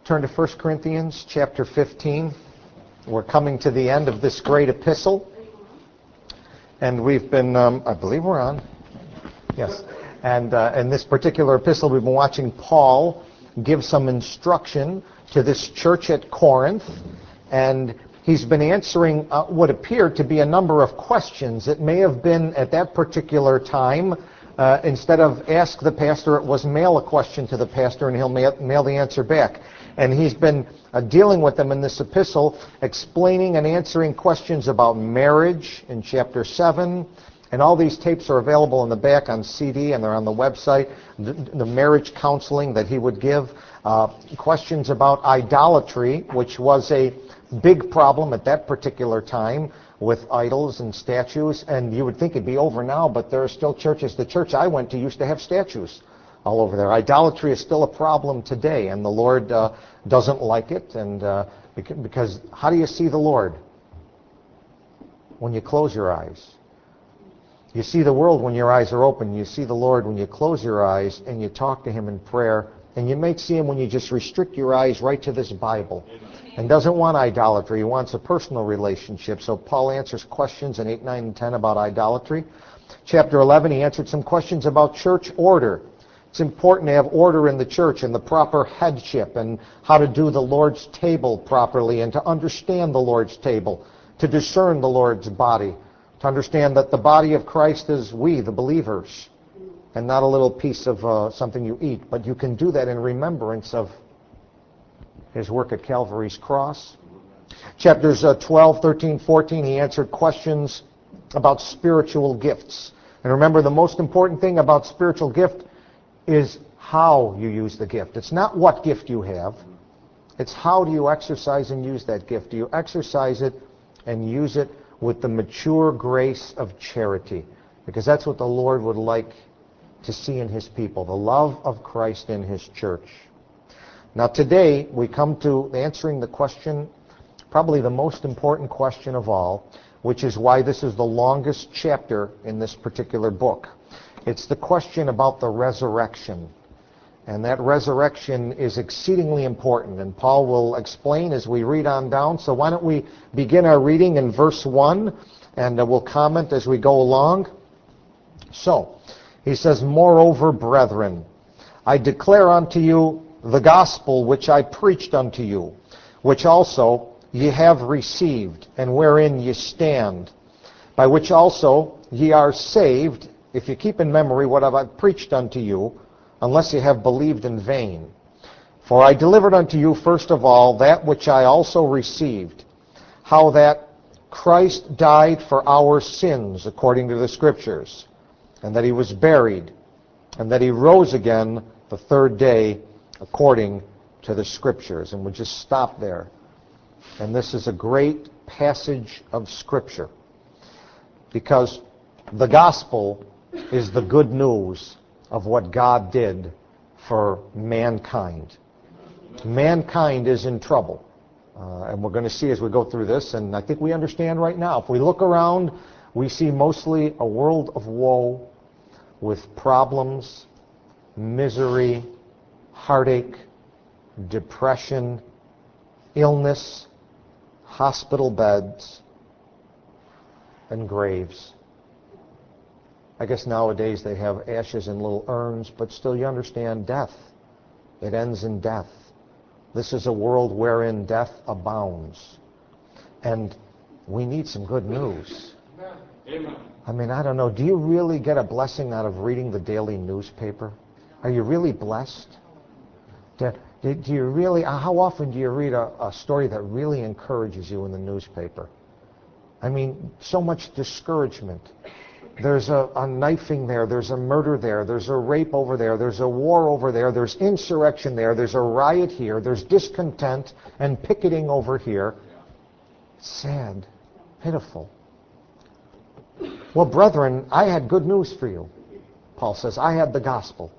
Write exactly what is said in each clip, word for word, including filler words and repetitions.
Turn to First Corinthians chapter fifteen. We're coming to the end of this great epistle. And we've been, um, I believe we're on. Yes. And uh, in this particular epistle, we've been watching Paul give some instruction to this church at Corinth. And he's been answering uh, what appeared to be a number of questions. It may have been at that particular time, uh, instead of ask the pastor, it was mail a question to the pastor and he'll mail, mail the answer back. And he's been uh, dealing with them in this epistle, explaining and answering questions about marriage in chapter seven. And all these tapes are available in the back on C D, and they're on the website. The, the marriage counseling that he would give. Uh, questions about idolatry, which was a big problem at that particular time with idols and statues. And you would think it'd be over now, but there are still churches. The church I went to used to have statues all over there. Idolatry is still a problem today, and the Lord uh, doesn't like it. And uh, because how do you see the Lord? When you close your eyes. You see the world when your eyes are open. You see the Lord when you close your eyes and you talk to Him in prayer. And you may see Him when you just restrict your eyes right to this Bible. And doesn't want idolatry. He wants a personal relationship. So Paul answers questions in eight, nine, and ten about idolatry. Chapter eleven, he answered some questions about church order. It's important to have order in the church and the proper headship and how to do the Lord's table properly and to understand the Lord's table, to discern the Lord's body. To understand that the body of Christ is we, the believers, and not a little piece of uh, something you eat. But you can do that in remembrance of His work at Calvary's cross. Chapters uh, twelve, thirteen, fourteen, he answered questions about spiritual gifts. And remember, the most important thing about spiritual gift is how you use the gift. It's not what gift you have. It's how do you exercise and use that gift. Do you exercise it and use it with the mature grace of charity, because that's what the Lord would like to see in His people, the love of Christ in His church. Now today we come to answering the question, probably the most important question of all, which is why this is the longest chapter in this particular book. It's the question about the resurrection. And that resurrection is exceedingly important, and Paul will explain as we read on down. So why don't we begin our reading in verse one, and uh, we'll comment as we go along. So, he says, "Moreover, brethren, I declare unto you the gospel which I preached unto you, which also ye have received, and wherein ye stand, by which also ye are saved, if you keep in memory what I have preached unto you, unless you have believed in vain. For I delivered unto you first of all that which I also received, how that Christ died for our sins according to the Scriptures, and that He was buried, and that He rose again the third day according to the Scriptures." And we'll just stop there. And this is a great passage of Scripture, because the gospel is the good news of what God did for mankind. Mankind is in trouble. Uh, and we're going to see as we go through this, and I think we understand right now. If we look around, we see mostly a world of woe with problems, misery, heartache, depression, illness, hospital beds, and graves. I guess nowadays they have ashes in little urns, but still you understand death. It ends in death. This is a world wherein death abounds. And we need some good news. Amen. I mean, I don't know. Do you really get a blessing out of reading the daily newspaper? Are you really blessed? Do, do you really, how often do you read a, a story that really encourages you in the newspaper? I mean, so much discouragement. There's a, a knifing there, there's a murder there, there's a rape over there, there's a war over there, there's insurrection there, there's a riot here, there's discontent and picketing over here. Sad, pitiful. Well, brethren, I had good news for you. Paul says, I had the gospel.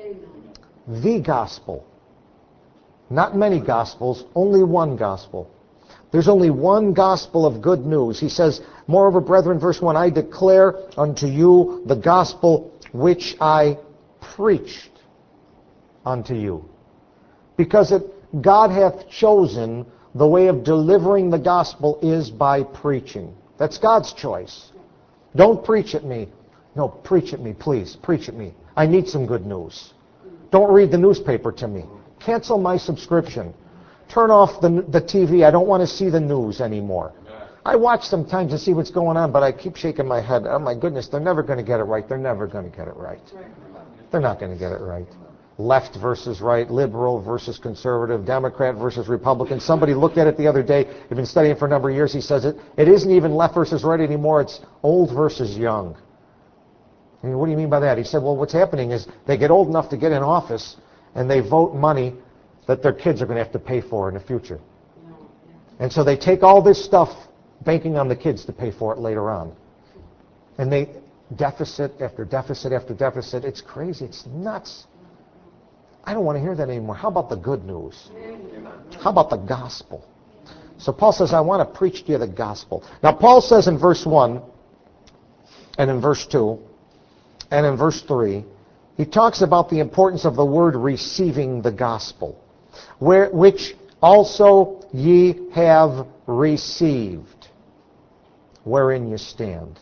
The gospel. Not many gospels, only one gospel. There's only one gospel of good news. He says, "Moreover, brethren," verse one, "I declare unto you the gospel which I preached unto you." Because it God hath chosen the way of delivering the gospel is by preaching. That's God's choice. Don't preach at me. No, preach at me, please. Preach at me. I need some good news. Don't read the newspaper to me. Cancel my subscription. Turn off the, the T V. I don't want to see the news anymore. I watch sometimes to see what's going on, but I keep shaking my head. Oh my goodness, they're never going to get it right. They're never going to get it right. They're not going to get it right. Left versus right, liberal versus conservative, Democrat versus Republican. Somebody looked at it the other day. He'd been studying for a number of years. He says it, it isn't even left versus right anymore. It's old versus young. I mean, what do you mean by that? He said, well, what's happening is they get old enough to get in office, and they vote money that their kids are going to have to pay for in the future. And so they take all this stuff, banking on the kids to pay for it later on. And they, deficit after deficit after deficit. It's crazy. It's nuts. I don't want to hear that anymore. How about the good news? How about the gospel? So Paul says, I want to preach to you the gospel. Now, Paul says in verse one, and in verse two, and in verse three, he talks about the importance of the word receiving the gospel, where, which also ye have received, wherein you stand.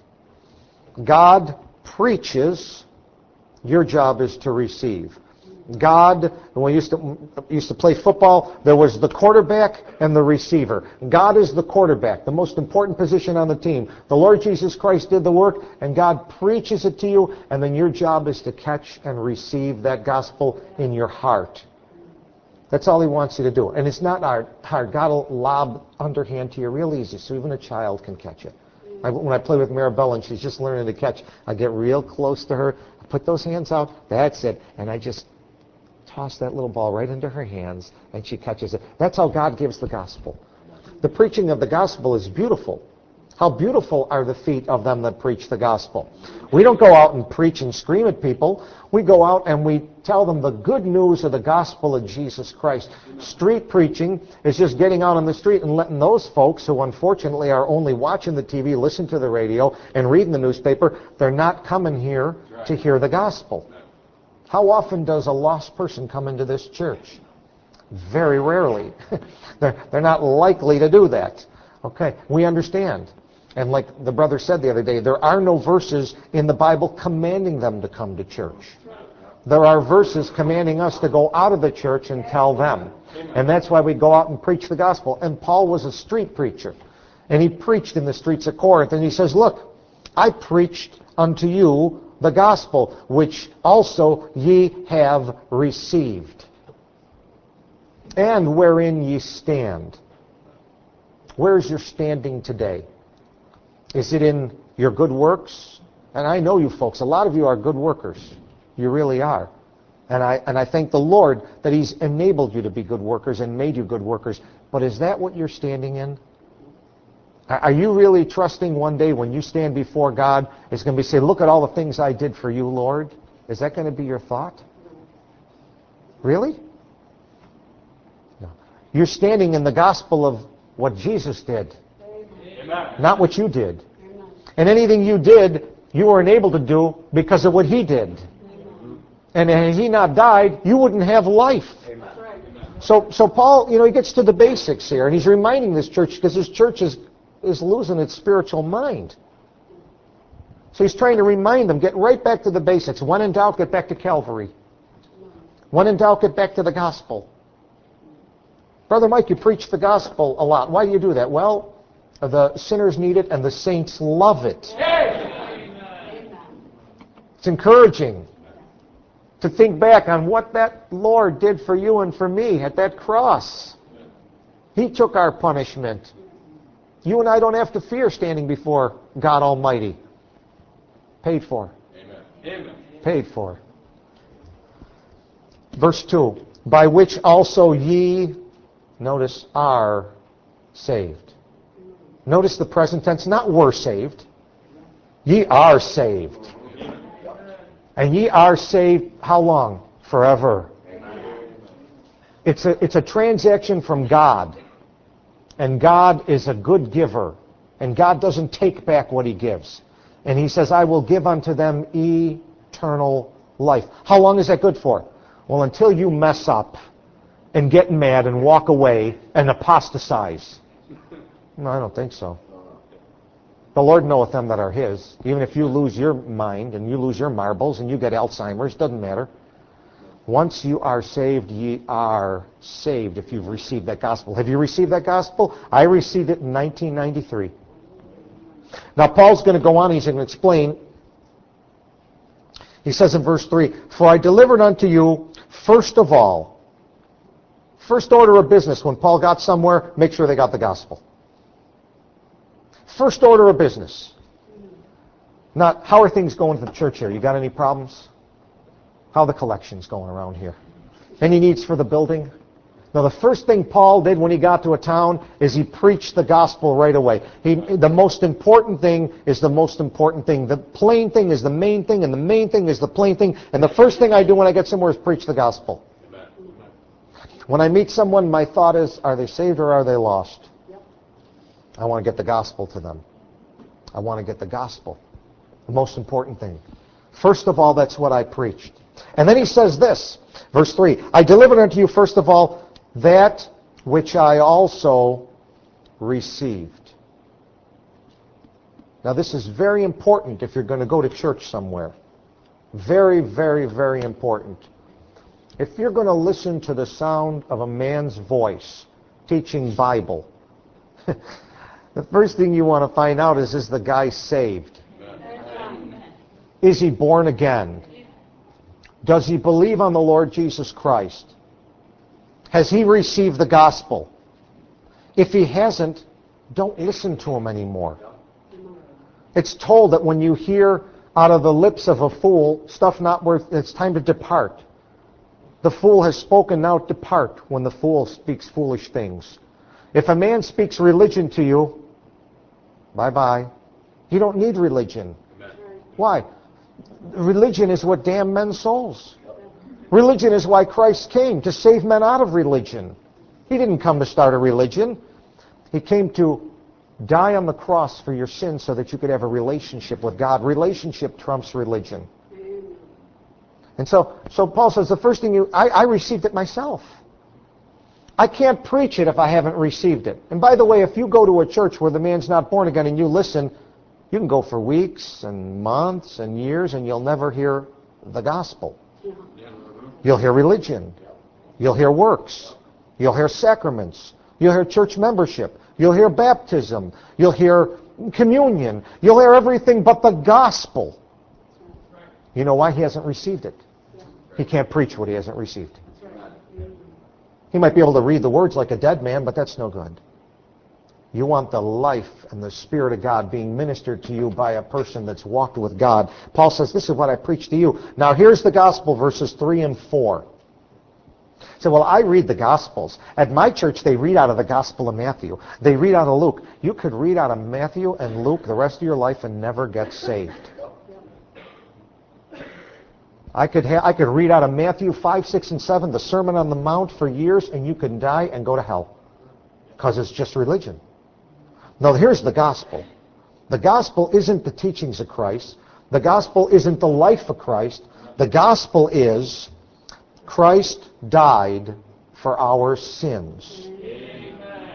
God preaches, your job is to receive. God, when we used to, used to play football, there was the quarterback and the receiver. God is the quarterback, the most important position on the team. The Lord Jesus Christ did the work, and God preaches it to you, and then your job is to catch and receive that gospel in your heart. That's all he wants you to do. And it's not hard. God will lob underhand to you real easy, so even a child can catch it. I, when I play with Maribel and she's just learning to catch, I get real close to her, I put those hands out, that's it, and I just toss that little ball right into her hands, and she catches it. That's how God gives the gospel. The preaching of the gospel is beautiful. How beautiful are the feet of them that preach the gospel. We don't go out and preach and scream at people. We go out and we tell them the good news of the gospel of Jesus Christ. Street preaching is just getting out on the street and letting those folks who unfortunately are only watching the T V, listen to the radio, and reading the newspaper, they're not coming here to hear the gospel. How often does a lost person come into this church? Very rarely. they're, they're not likely to do that. Okay, we understand. And like the brother said the other day, there are no verses in the Bible commanding them to come to church. There are verses commanding us to go out of the church and tell them. And that's why we go out and preach the gospel. And Paul was a street preacher. And he preached in the streets of Corinth. And he says, look, I preached unto you the gospel, which also ye have received, and wherein ye stand. Where's your standing today? Is it in your good works? And I know you folks, a lot of you are good workers. You really are. And I, and I thank the Lord that He's enabled you to be good workers and made you good workers. But is that what you're standing in? Are you really trusting one day when you stand before God, it's going to be say, look at all the things I did for you, Lord? Is that going to be your thought? Really? No. You're standing in the gospel of what Jesus did, Amen. Not what you did. Amen. And anything you did, you were enabled to do because of what He did. Amen. And had He not died, you wouldn't have life. Amen. So, so Paul, you know, he gets to the basics here, and he's reminding this church, because this church is is losing its spiritual mind. So he's trying to remind them, get right back to the basics. When in doubt, get back to Calvary. When in doubt, get back to the gospel. Brother Mike, you preach the gospel a lot. Why do you do that? Well, the sinners need it and the saints love it. It's encouraging to think back on what that Lord did for you and for me at that cross. He took our punishment. You and I don't have to fear standing before God Almighty. Paid for. Amen. Amen. Paid for. Verse two. By which also ye, notice, are saved. Notice the present tense, not were saved. Ye are saved. And ye are saved how long? Forever. It's a, it's a transaction from God. And God is a good giver. And God doesn't take back what He gives. And He says, I will give unto them eternal life. How long is that good for? Well, until you mess up and get mad and walk away and apostatize? No, I don't think so. The Lord knoweth them that are his. Even if you lose your mind and you lose your marbles and you get Alzheimer's, doesn't matter. Once you are saved, ye are saved if you've received that gospel. Have you received that gospel? I received it in nineteen ninety-three. Now, Paul's going to go on. He's going to explain. He says in verse three, "For I delivered unto you, first of all," first order of business, when Paul got somewhere, make sure they got the gospel. First order of business. Not, how are things going to the church here? You got any problems? How are the collections going around here? Any needs for the building? Now, the first thing Paul did when he got to a town is he preached the gospel right away. He, the most important thing is the most important thing. The plain thing is the main thing, and the main thing is the plain thing. And the first thing I do when I get somewhere is preach the gospel. Amen. When I meet someone, my thought is, are they saved or are they lost? Yep. I want to get the gospel to them. I want to get the gospel. The most important thing. First of all, that's what I preached. And then he says this, verse three, "I delivered unto you first of all that which I also received." Now, this is very important if you're going to go to church somewhere. Very, very, very important. If you're going to listen to the sound of a man's voice teaching Bible, the first thing you want to find out is, is the guy saved? Amen. Is he born again? Does he believe on the Lord Jesus Christ? Has he received the gospel? If he hasn't, don't listen to him anymore. It's told that when you hear out of the lips of a fool stuff not worth, it's time to depart. The fool has spoken, now depart, when the fool speaks foolish things. If a man speaks religion to you, bye-bye. You don't need religion. Why? Religion is what damn men's souls. Religion is why Christ came, to save men out of religion. He didn't come to start a religion. He came to die on the cross for your sins so that you could have a relationship with God. Relationship trumps religion. And so, so Paul says, the first thing you, I, I received it myself. I can't preach it if I haven't received it. And by the way, if you go to a church where the man's not born again and you listen, you can go for weeks and months and years and you'll never hear the gospel. You'll hear religion. You'll hear works. You'll hear sacraments. You'll hear church membership. You'll hear baptism. You'll hear communion. You'll hear everything but the gospel. You know why? He hasn't received it. He can't preach what he hasn't received. He might be able to read the words like a dead man, but that's no good. You want the life and the Spirit of God being ministered to you by a person that's walked with God. Paul says, this is what I preach to you. Now here's the gospel, verses three and four. So, well, I read the Gospels. At my church, they read out of the Gospel of Matthew. They read out of Luke. You could read out of Matthew and Luke the rest of your life and never get saved. I could, ha- I could read out of Matthew five, six, and seven, the Sermon on the Mount for years, and you could die and go to hell. Because it's just religion. Now, here's the gospel. The gospel isn't the teachings of Christ. The gospel isn't the life of Christ. The gospel is Christ died for our sins. Amen.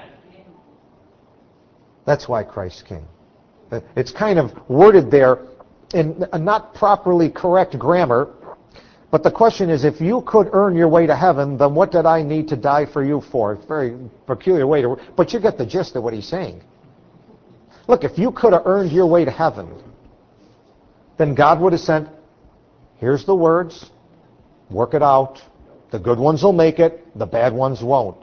That's why Christ came. It's kind of worded there in not properly correct grammar, but the question is, if you could earn your way to heaven, then what did I need to die for you for? It's a very peculiar way to, but you get the gist of what he's saying. Look, if you could have earned your way to heaven, then God would have sent, here's the words, work it out. The good ones will make it, the bad ones won't.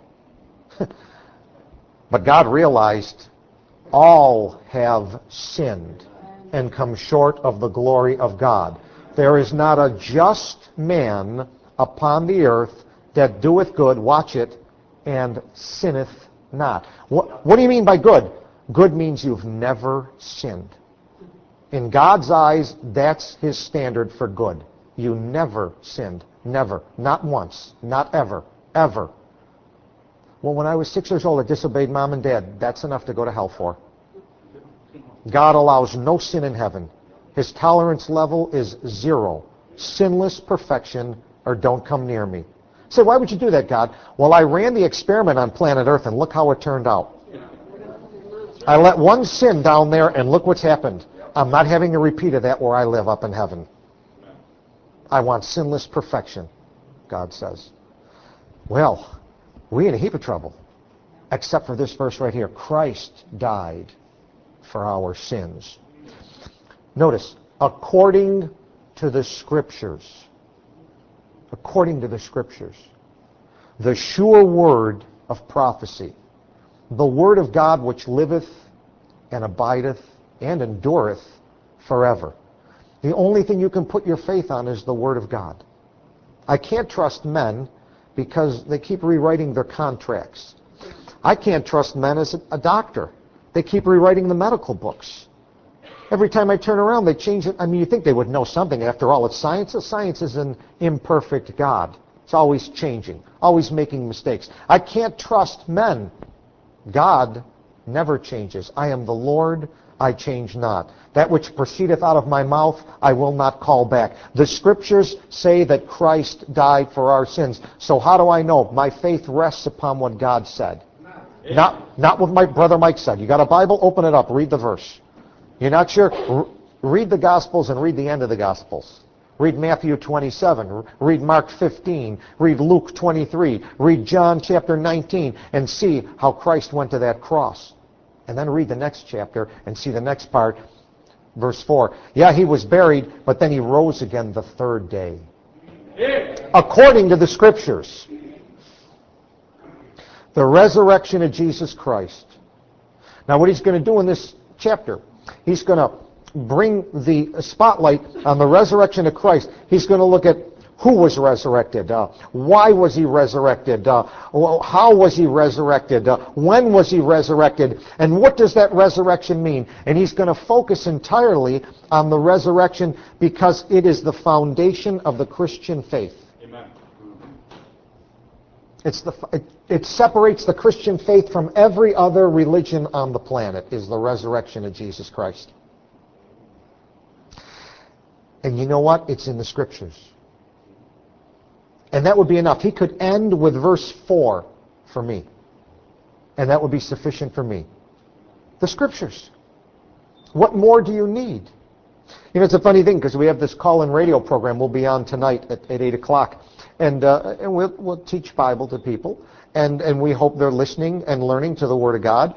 But God realized all have sinned and come short of the glory of God. There is not a just man upon the earth that doeth good, watch it, and sinneth not. What, what do you mean by good? Good means you've never sinned. In God's eyes, that's his standard for good. You never sinned. Never. Not once. Not ever. Ever. Well, when I was six years old, I disobeyed mom and dad. That's enough to go to hell for. God allows no sin in heaven. His tolerance level is zero. Sinless perfection, or don't come near me. Say, why would you do that, God? Well, I ran the experiment on planet Earth, and look how it turned out. I let one sin down there, and look what's happened. I'm not having a repeat of that where I live up in heaven. I want sinless perfection, God says. Well, we're in a heap of trouble, except for this verse right here. Christ died for our sins. Notice, according to the Scriptures. According to the Scriptures. The sure word of prophecy. The word of God which liveth and abideth and endureth forever. The only thing you can put your faith on is the word of God. I can't trust men because they keep rewriting their contracts. I can't trust men as a doctor. They keep rewriting the medical books. Every time I turn around, they change it. I mean, you think they would know something. After all, it's science. Science is an imperfect God. It's always changing, always making mistakes. I can't trust men. God never changes. I am the Lord, I change not. That which proceedeth out of my mouth, I will not call back. The Scriptures say that Christ died for our sins. So how do I know? My faith rests upon what God said. Yeah. Not, not what my brother Mike said. You got a Bible? Open it up. Read the verse. You're not sure? R- read the Gospels and read the end of the Gospels. Read Matthew twenty-seven. Read Mark fifteen. Read Luke twenty-three. Read John chapter nineteen and see how Christ went to that cross. And then read the next chapter and see the next part, verse four. Yeah, he was buried, but then he rose again the third day. According to the Scriptures. The resurrection of Jesus Christ. Now what he's going to do in this chapter, he's going to bring the spotlight on the resurrection of Christ. He's going to look at who was resurrected, uh, why was he resurrected, uh, how was he resurrected, uh, when was he resurrected, and what does that resurrection mean? And he's going to focus entirely on the resurrection because it is the foundation of the Christian faith. Amen. It's the, it, it separates the Christian faith from every other religion on the planet, is the resurrection of Jesus Christ. And you know what? It's in the Scriptures. And that would be enough. He could end with verse four for me. And that would be sufficient for me. The Scriptures. What more do you need? You know, it's a funny thing because we have this call-in radio program we'll be on tonight at, at eight o'clock. And, uh, and we'll, we'll teach Bible to people. And, and we hope they're listening and learning to the Word of God.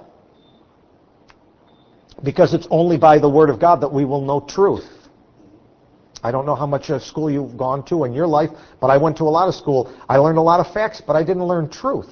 Because it's only by the Word of God that we will know truth. I don't know how much uh, school you've gone to in your life, but I went to a lot of school. I learned a lot of facts, but I didn't learn truth.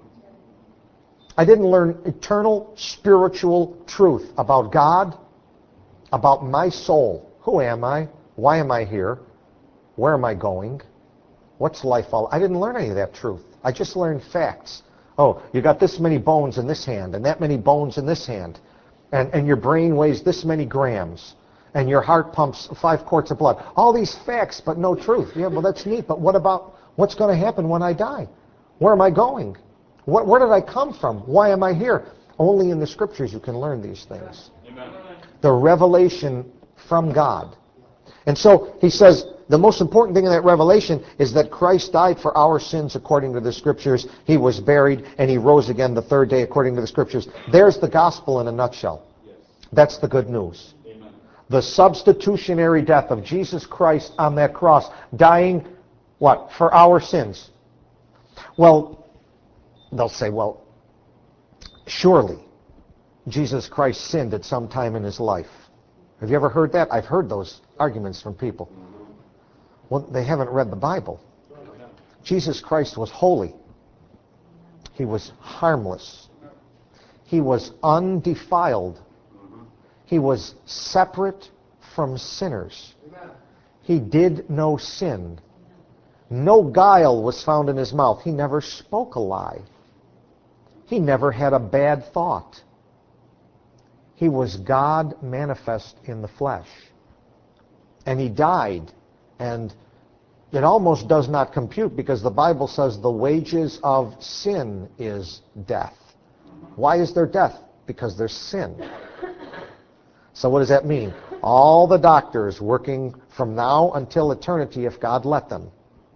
I didn't learn eternal spiritual truth about God, about my soul. Who am I? Why am I here? Where am I going? What's life all? I didn't learn any of that truth. I just learned facts. Oh, you got this many bones in this hand and that many bones in this hand. And, and your brain weighs this many grams. And your heart pumps five quarts of blood. All these facts, but no truth. Yeah, well, that's neat. But what about what's going to happen when I die? Where am I going? What, where did I come from? Why am I here? Only in the Scriptures you can learn these things. Amen. The revelation from God. And so he says the most important thing in that revelation is that Christ died for our sins according to the Scriptures. He was buried and he rose again the third day according to the Scriptures. There's the gospel in a nutshell. That's the good news. The substitutionary death of Jesus Christ on that cross, dying, what, for our sins. Well, they'll say, well, surely Jesus Christ sinned at some time in his life. Have you ever heard that? I've heard those arguments from people. Well, they haven't read the Bible. Jesus Christ was holy. He was harmless. He was undefiled. He was separate from sinners. He did no sin. No guile was found in his mouth. He never spoke a lie. He never had a bad thought. He was God manifest in the flesh. And he died. And it almost does not compute because the Bible says the wages of sin is death. Why is there death? Because there's sin. So what does that mean? All the doctors working from now until eternity, if God let them,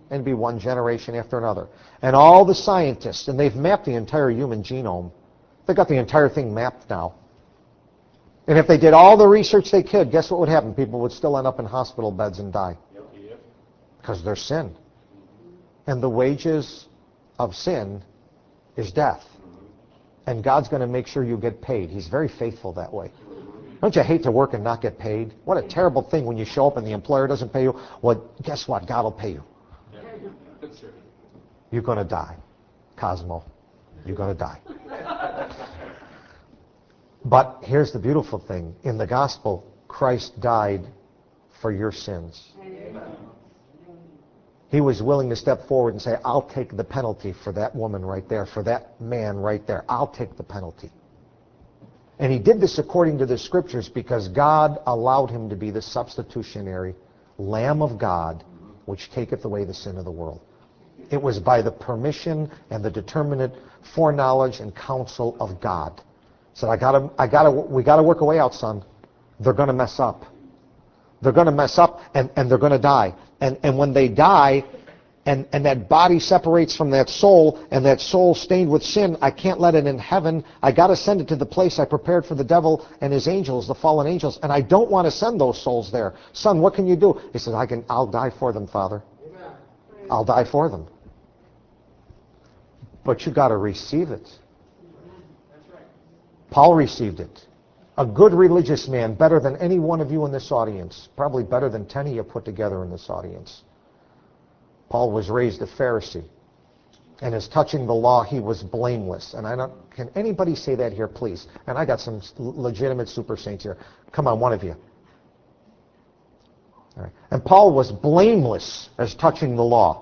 and it'd be one generation after another. And all the scientists, and they've mapped the entire human genome. They've got the entire thing mapped now. And if they did all the research they could, guess what would happen? People would still end up in hospital beds and die. Because there's sin. And the wages of sin is death. And God's going to make sure you get paid. He's very faithful that way. Don't you hate to work and not get paid? What a terrible thing when you show up and the employer doesn't pay you. Well, guess what? God will pay you. You're going to die. Cosmo, you're going to die. But here's the beautiful thing. In the gospel, Christ died for your sins. Amen. He was willing to step forward and say, I'll take the penalty for that woman right there, for that man right there. I'll take the penalty. And he did this according to the scriptures because God allowed him to be the substitutionary Lamb of God, which taketh away the sin of the world. It was by the permission and the determinate foreknowledge and counsel of God. Said, I gotta, I gotta, we gotta work a way out, son. They're gonna mess up. They're gonna mess up, and, and they're gonna die. And and when they die, and, and that body separates from that soul, and that soul stained with sin, I can't let it in heaven. I gotta send it to the place I prepared for the devil and his angels, the fallen angels. And I don't want to send those souls there. Son, what can you do? He says, I can. I'll die for them, Father. Amen. I'll die for them. But you got to receive it. Paul received it. A good religious man, better than any one of you in this audience, probably better than ten of you put together in this audience. Paul was raised a Pharisee, and as touching the law, he was blameless. And I don't, can anybody say that here, please? And I got some legitimate super saints here. Come on, one of you. All right. And Paul was blameless as touching the law.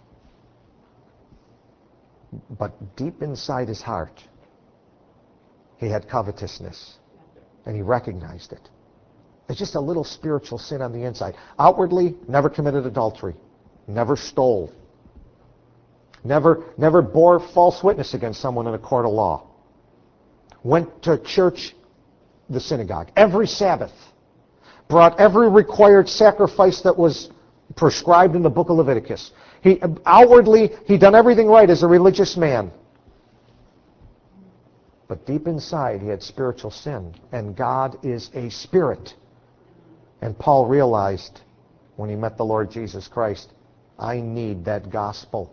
But deep inside his heart, he had covetousness, and he recognized it. It's just a little spiritual sin on the inside. Outwardly, never committed adultery, never stole, never, never bore false witness against someone in a court of law, went to church, the synagogue, every Sabbath, brought every required sacrifice that was prescribed in the book of Leviticus. He outwardly, he'd done everything right as a religious man. But deep inside, he had spiritual sin. And God is a spirit. And Paul realized when he met the Lord Jesus Christ, I need that gospel.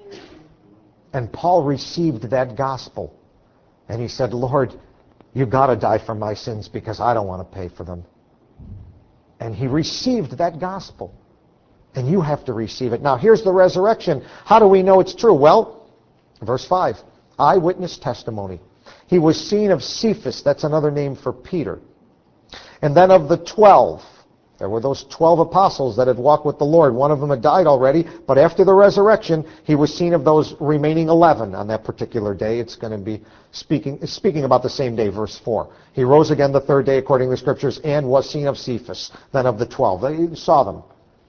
And Paul received that gospel. And he said, Lord, you got to die for my sins because I don't want to pay for them. And he received that gospel. And you have to receive it. Now, here's the resurrection. How do we know it's true? Well, verse five, eyewitness testimony. He was seen of Cephas, that's another name for Peter. And then of the twelve. There were those twelve apostles that had walked with the Lord. One of them had died already, but after the resurrection, he was seen of those remaining eleven on that particular day. It's going to be speaking, speaking about the same day, verse four. He rose again the third day according to the Scriptures and was seen of Cephas, then of the twelve. They saw them.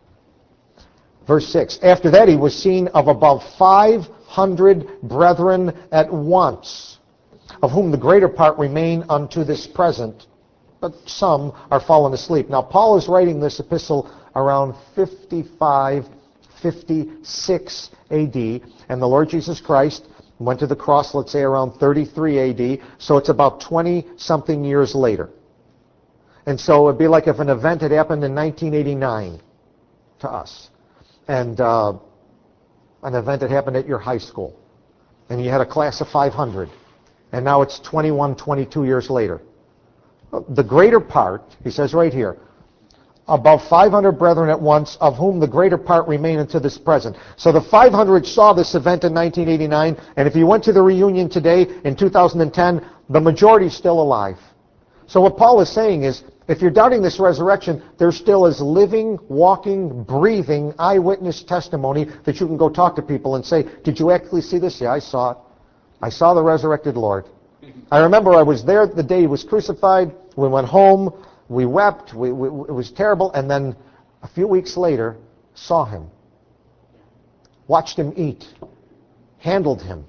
Verse six, after that he was seen of above five hundred brethren at once, of whom the greater part remain unto this present, but some are fallen asleep. Now, Paul is writing this epistle around fifty-five, fifty-six A D, and the Lord Jesus Christ went to the cross, let's say, around thirty-three A D, so it's about twenty-something years later. And so it would be like if an event had happened in nineteen eighty-nine to us, and uh, an event that happened at your high school, and you had a class of five hundred, and now it's twenty-one, twenty-two years later. The greater part, he says right here, above five hundred brethren at once, of whom the greater part remain unto this present. So the five hundred saw this event in nineteen eighty-nine, and if you went to the reunion today in two thousand ten, the majority is still alive. So what Paul is saying is, if you're doubting this resurrection, there still is living, walking, breathing eyewitness testimony that you can go talk to people and say, did you actually see this? Yeah, I saw it. I saw the resurrected Lord. I remember I was there the day he was crucified. We went home. We wept. We, we, it was terrible. And then a few weeks later, saw him. Watched him eat. Handled him.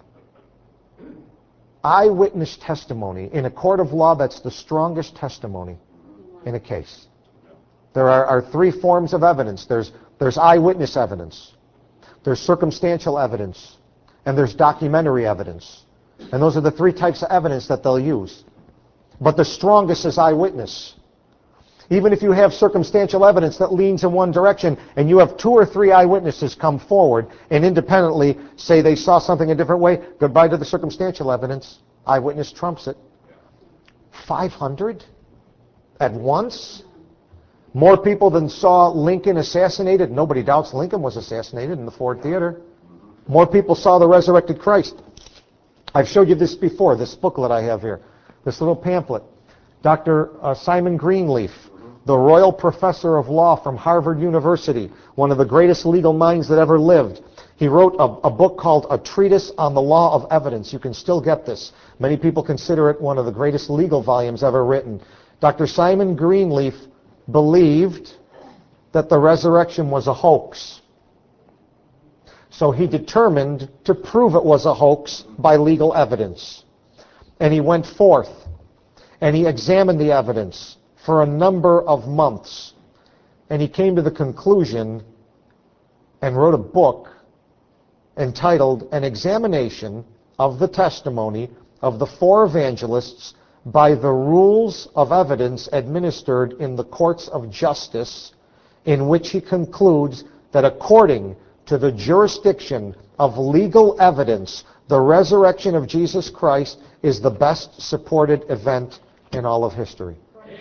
Eyewitness testimony. In a court of law, that's the strongest testimony in a case. There are, are three forms of evidence. There's, there's eyewitness evidence. there's circumstantial evidence, and there's documentary evidence. And those are the three types of evidence that they'll use. But the strongest is eyewitness. Even if you have circumstantial evidence that leans in one direction, and you have two or three eyewitnesses come forward and independently say they saw something a different way, goodbye to the circumstantial evidence. Eyewitness trumps it. five hundred at once? More people than saw Lincoln assassinated. Nobody doubts Lincoln was assassinated in the Ford Theater. More people saw the resurrected Christ. I've showed you this before, this booklet I have here, this little pamphlet. Doctor Uh, Simon Greenleaf, the Royal Professor of Law from Harvard University, one of the greatest legal minds that ever lived. He wrote a, a book called A Treatise on the Law of Evidence. You can still get this. Many people consider it one of the greatest legal volumes ever written. Doctor Simon Greenleaf believed that the resurrection was a hoax. So he determined to prove it was a hoax by legal evidence. And he went forth and he examined the evidence for a number of months. And he came to the conclusion and wrote a book entitled An Examination of the Testimony of the Four Evangelists by the Rules of Evidence Administered in the Courts of Justice, in which he concludes that according to the jurisdiction of legal evidence, the resurrection of Jesus Christ is the best supported event in all of history.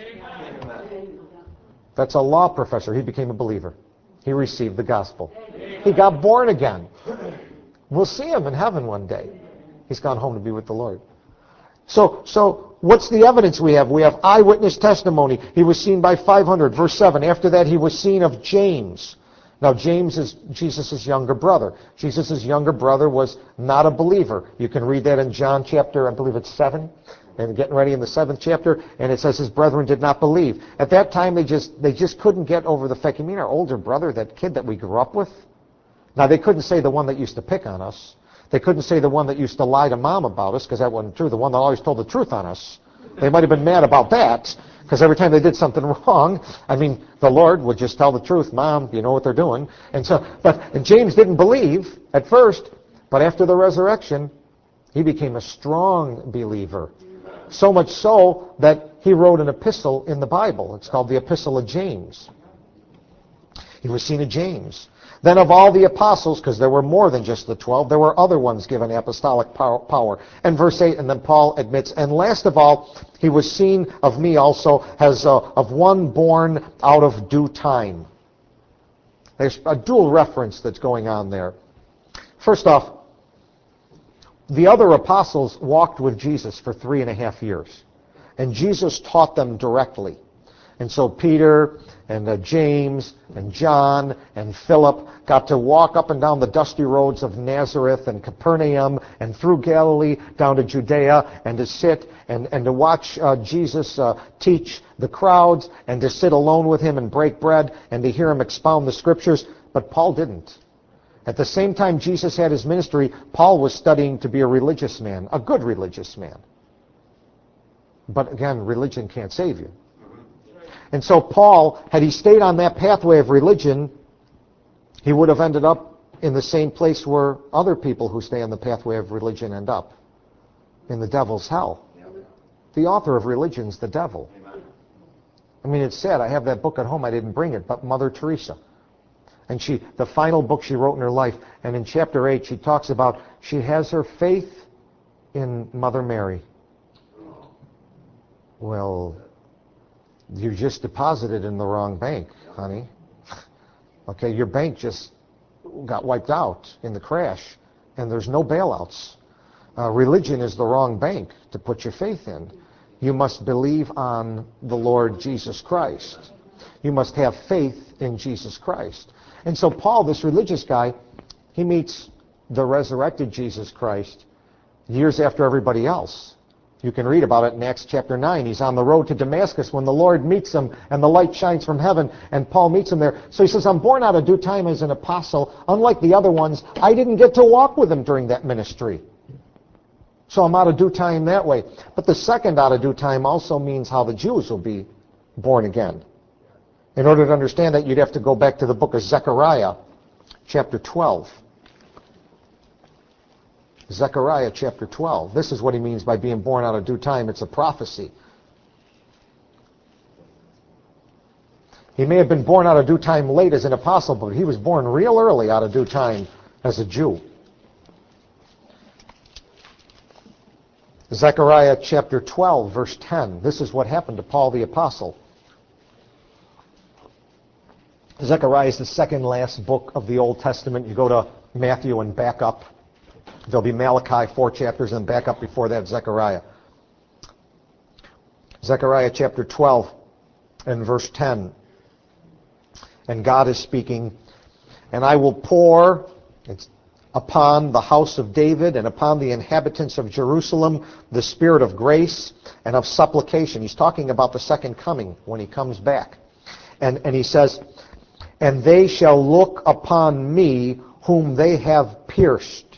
That's a law professor. He became a believer. He received the gospel. He got born again. We'll see him in heaven one day. He's gone home to be with the Lord. So, so what's the evidence we have? We have eyewitness testimony. He was seen by five hundred. Verse seven. After that, he was seen of James. Now, James is Jesus' younger brother. Jesus' younger brother was not a believer. You can read that in John chapter, I believe it's seven. And getting ready in the seventh chapter, and it says his brethren did not believe. At that time, they just they just couldn't get over the fact. You mean our older brother, that kid that we grew up with? Now, they couldn't say the one that used to pick on us. They couldn't say the one that used to lie to mom about us, because that wasn't true. The one that always told the truth on us. They might have been mad about that, because every time they did something wrong, I mean, the Lord would just tell the truth. Mom, you know what they're doing. And so, but and James didn't believe at first, but after the resurrection, he became a strong believer. So much so that he wrote an epistle in the Bible. It's called the Epistle of James. He was seen of James. Then of all the apostles, because there were more than just the twelve, there were other ones given apostolic power. And verse eight, and then Paul admits, and last of all, he was seen of me also as uh, of one born out of due time. There's a dual reference that's going on there. First off, the other apostles walked with Jesus for three and a half years. And Jesus taught them directly. And so Peter and uh, James and John and Philip got to walk up and down the dusty roads of Nazareth and Capernaum and through Galilee down to Judea, and to sit and, and to watch uh, Jesus uh, teach the crowds, and to sit alone with him and break bread and to hear him expound the scriptures. But Paul didn't. At the same time Jesus had his ministry, Paul was studying to be a religious man, a good religious man. But again, religion can't save you. And so Paul, had he stayed on that pathway of religion, he would have ended up in the same place where other people who stay on the pathway of religion end up, in the devil's hell. The author of religion's the devil. I mean, it's sad. I have that book at home. I didn't bring it, but Mother Teresa. And she, the final book she wrote in her life, and in chapter eight, she talks about she has her faith in Mother Mary. Well, you just deposited in the wrong bank, honey. Okay, your bank just got wiped out in the crash, and there's no bailouts. Uh, religion is the wrong bank to put your faith in. You must believe on the Lord Jesus Christ. You must have faith in Jesus Christ. And so Paul, this religious guy, he meets the resurrected Jesus Christ years after everybody else. You can read about it in Acts chapter nine. He's on the road to Damascus when the Lord meets him and the light shines from heaven, and Paul meets him there. So he says, I'm born out of due time as an apostle. Unlike the other ones, I didn't get to walk with him during that ministry. So I'm out of due time that way. But the second out of due time also means how the Jews will be born again. In order to understand that, you'd have to go back to the book of Zechariah, chapter twelve. Zechariah chapter twelve. This is what he means by being born out of due time. It's a prophecy. He may have been born out of due time late as an apostle, but he was born real early out of due time as a Jew. Zechariah chapter twelve, verse ten. This is what happened to Paul the apostle. Zechariah is the second last book of the Old Testament. You go to Matthew and back up. There'll be Malachi, four chapters, and back up before that, Zechariah. Zechariah chapter twelve and verse ten. And God is speaking, and I will pour upon the house of David and upon the inhabitants of Jerusalem the spirit of grace and of supplication. He's talking about the second coming when he comes back. And, and he says, and they shall look upon me whom they have pierced.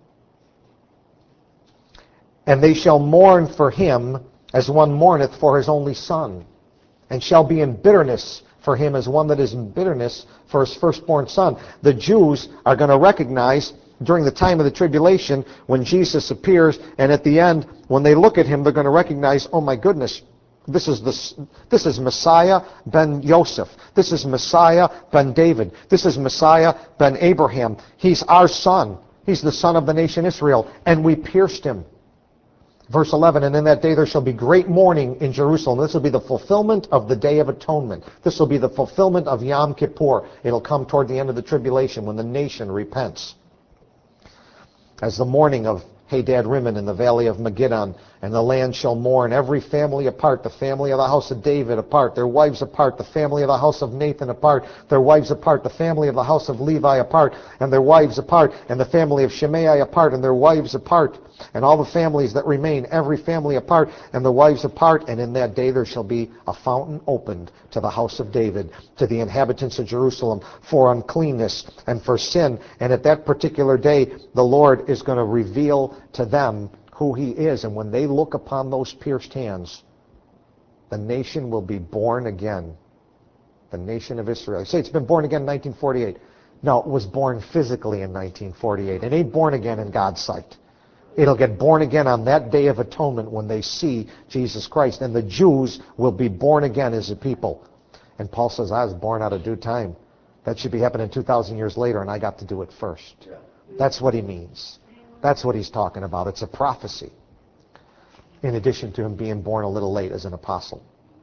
And they shall mourn for him as one mourneth for his only son, and shall be in bitterness for him as one that is in bitterness for his firstborn son. The Jews are going to recognize during the time of the tribulation when Jesus appears, and at the end, when they look at him, they're going to recognize, oh my goodness, this is the, this is Messiah ben Joseph. This is Messiah ben David. This is Messiah ben Abraham. He's our son. He's the son of the nation Israel, and we pierced him. Verse eleven, and in that day there shall be great mourning in Jerusalem. This will be the fulfillment of the Day of Atonement. This will be the fulfillment of Yom Kippur. It'll come toward the end of the tribulation when the nation repents. As the mourning of Hadad Rimmon in the valley of Megiddo, and the land shall mourn, every family apart, the family of the house of David apart, their wives apart, the family of the house of Nathan apart, their wives apart, the family of the house of Levi apart, and their wives apart, and the family of Shimei apart, and their wives apart, and all the families that remain, every family apart, and the wives apart. And in that day there shall be a fountain opened to the house of David, to the inhabitants of Jerusalem, for uncleanness and for sin. And at that particular day, the Lord is going to reveal to them who he is. And when they look upon those pierced hands, the nation will be born again. The nation of Israel. You say it's been born again in nineteen forty-eight. No, it was born physically in nineteen forty-eight. It ain't born again in God's sight. It'll get born again on that day of atonement when they see Jesus Christ. And the Jews will be born again as a people. And Paul says, I was born out of due time. That should be happening two thousand years later, and I got to do it first. Yeah. That's what he means. That's what he's talking about. It's a prophecy. In addition to him being born a little late as an apostle.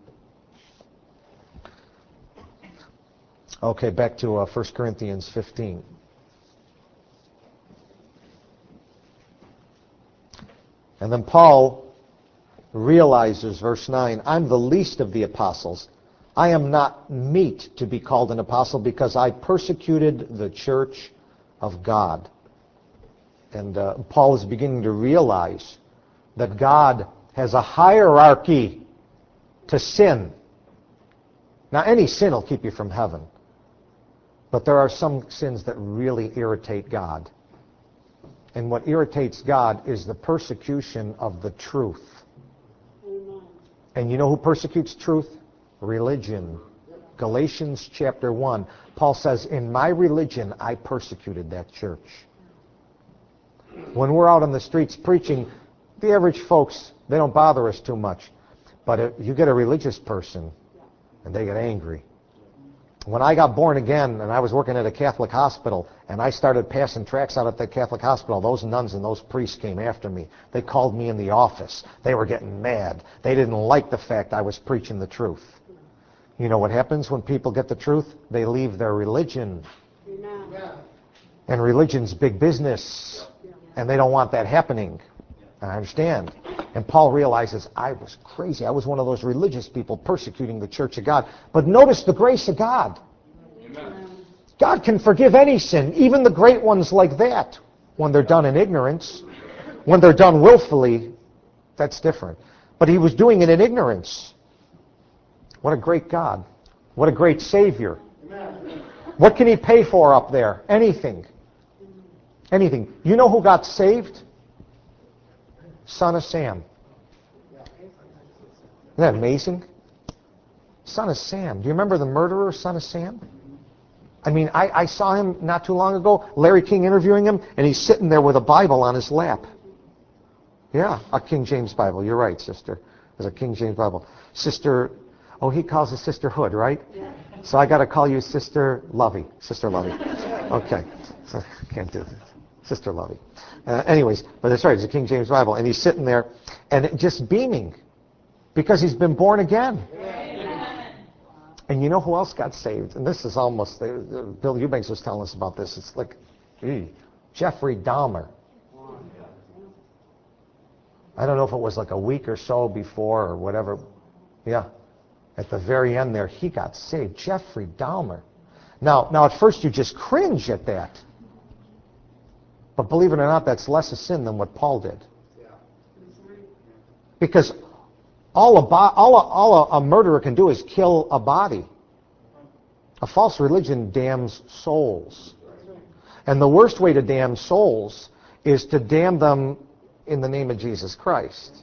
Okay, back to uh, First Corinthians fifteen. And then Paul realizes, verse nine, I'm the least of the apostles. I am not meet to be called an apostle because I persecuted the church of God. And uh, Paul is beginning to realize that God has a hierarchy to sin. Now, any sin will keep you from heaven. But there are some sins that really irritate God. And what irritates God is the persecution of the truth. Amen. And you know who persecutes truth? Religion. Galatians chapter one. Paul says, in my religion, I persecuted that church. When we're out on the streets preaching, the average folks, they don't bother us too much. But if you get a religious person, and they get angry. When I got born again, and I was working at a Catholic hospital, and I started passing tracts out at the Catholic hospital, those nuns and those priests came after me. They called me in the office. They were getting mad. They didn't like the fact I was preaching the truth. You know what happens when people get the truth? They leave their religion. Yeah. And religion's big business, and they don't want that happening. I understand. And Paul realizes, I was crazy. I was one of those religious people persecuting the church of God. But notice the grace of God. Amen. God can forgive any sin, even the great ones like that, when they're done in ignorance. When they're done willfully, that's different. But he was doing it in ignorance. What a great God. What a great Savior. Amen. What can he pay for up there? Anything. Anything. You know who got saved? Son of Sam. Isn't that amazing? Son of Sam. Do you remember the murderer, Son of Sam? I mean, I, I saw him not too long ago, Larry King interviewing him, and he's sitting there with a Bible on his lap. Yeah, a King James Bible. You're right, sister. There's a King James Bible. Sister, oh, he calls it Sisterhood, right? Yeah. So I got to call you Sister Lovey. Sister Lovey. Okay. So, can't do this. Sister Lovey. Uh, anyways, but that's right. It's a King James Bible. And he's sitting there and just beaming because he's been born again. Yeah. And you know who else got saved? And this is almost, uh, Bill Eubanks was telling us about this. It's like, ee, Jeffrey Dahmer. I don't know if it was like a week or so before or whatever. Yeah. At the very end there, he got saved. Jeffrey Dahmer. Now, now at first you just cringe at that. But believe it or not, that's less a sin than what Paul did. Because all a, bo- all a, all a, a murderer can do is kill a body. A false religion damns souls. And the worst way to damn souls is to damn them in the name of Jesus Christ.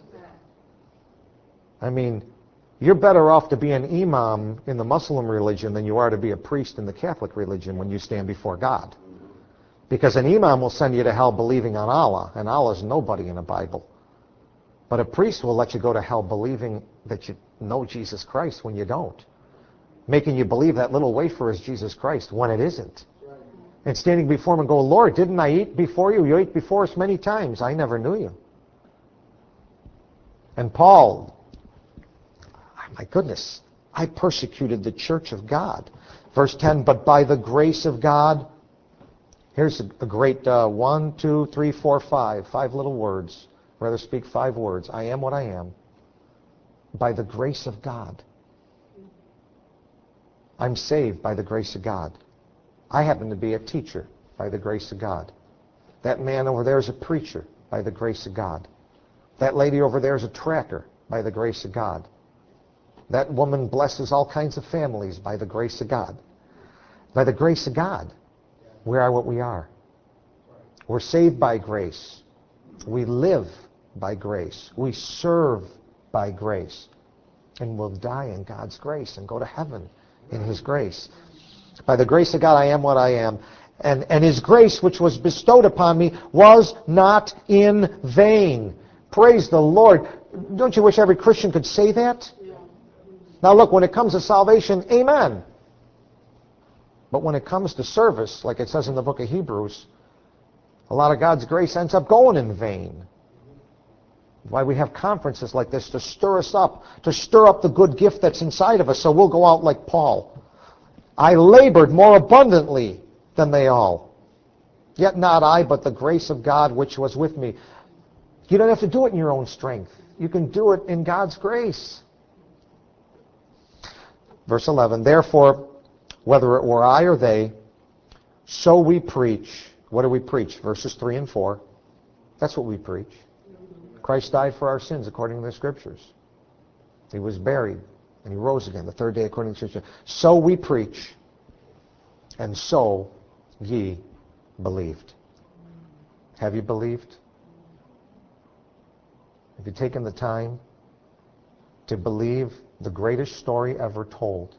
I mean, you're better off to be an imam in the Muslim religion than you are to be a priest in the Catholic religion when you stand before God. Because an imam will send you to hell believing on Allah, and Allah's nobody in the Bible. But a priest will let you go to hell believing that you know Jesus Christ when you don't. Making you believe that little wafer is Jesus Christ when it isn't. And standing before him and go, Lord, didn't I eat before you? You ate before us many times. I never knew you. And Paul, my goodness, I persecuted the church of God. Verse ten, but by the grace of God, here's a, a great uh, one, two, three, four, five, five little words. Rather speak five words. I am what I am. By the grace of God. I'm saved by the grace of God. I happen to be a teacher by the grace of God. That man over there is a preacher by the grace of God. That lady over there is a tracker by the grace of God. That woman blesses all kinds of families by the grace of God. By the grace of God, we are what we are. We're saved by grace. We live by grace. We serve by grace. And we'll die in God's grace and go to heaven in His grace. By the grace of God, I am what I am. And, and His grace, which was bestowed upon me, was not in vain. Praise the Lord. Don't you wish every Christian could say that? Now look, when it comes to salvation, amen. But when it comes to service, like it says in the book of Hebrews, a lot of God's grace ends up going in vain. Why we have conferences like this to stir us up, to stir up the good gift that's inside of us, so we'll go out like Paul. I labored more abundantly than they all. Yet not I, but the grace of God which was with me. You don't have to do it in your own strength. You can do it in God's grace. Verse eleven, therefore, whether it were I or they, so we preach. What do we preach? Verses three and four. That's what we preach. Christ died for our sins according to the Scriptures. He was buried, and He rose again the third day according to the Scripture. So we preach, and so ye believed. Have you believed? Have you taken the time to believe the greatest story ever told?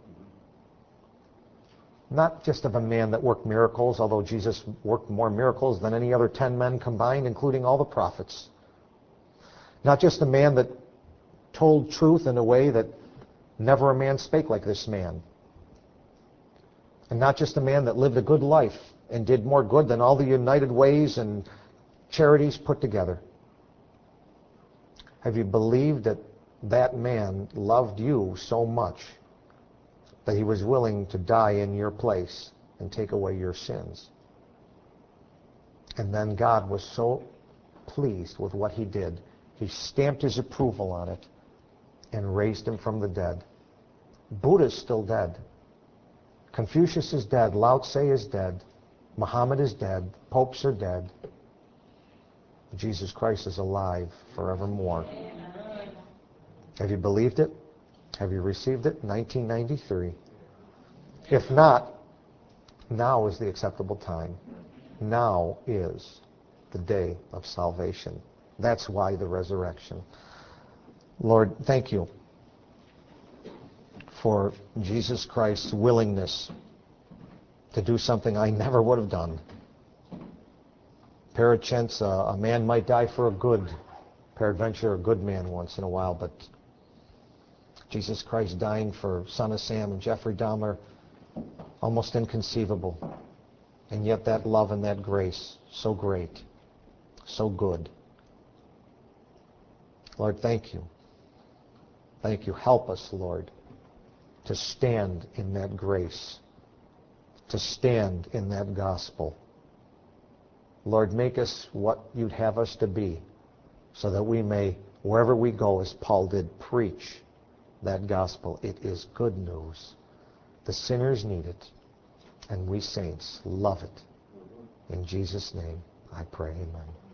Not just of a man that worked miracles, although Jesus worked more miracles than any other ten men combined, including all the prophets. Not just a man that told truth in a way that never a man spake like this man. And not just a man that lived a good life and did more good than all the United Ways and charities put together. Have you believed that that man loved you so much that he was willing to die in your place and take away your sins? And then God was so pleased with what He did, He stamped His approval on it and raised Him from the dead. Buddha's still dead. Confucius is dead. Lao Tse is dead. Muhammad is dead. Popes are dead. Jesus Christ is alive forevermore. Have you believed it? Have you received it? nineteen ninety-three. If not, now is the acceptable time. Now is the day of salvation. That's why the resurrection. Lord, thank you for Jesus Christ's willingness to do something I never would have done. Peradventure, uh, a man might die for a good, peradventure a good man once in a while, but Jesus Christ dying for Son of Sam and Jeffrey Dahmer, almost inconceivable. And yet that love and that grace, so great, so good. Lord, thank you. Thank you. Help us, Lord, to stand in that grace, to stand in that gospel. Lord, make us what you'd have us to be, so that we may, wherever we go, as Paul did, preach that gospel. It is good news. The sinners need it, and we saints love it. In Jesus' name, I pray, amen.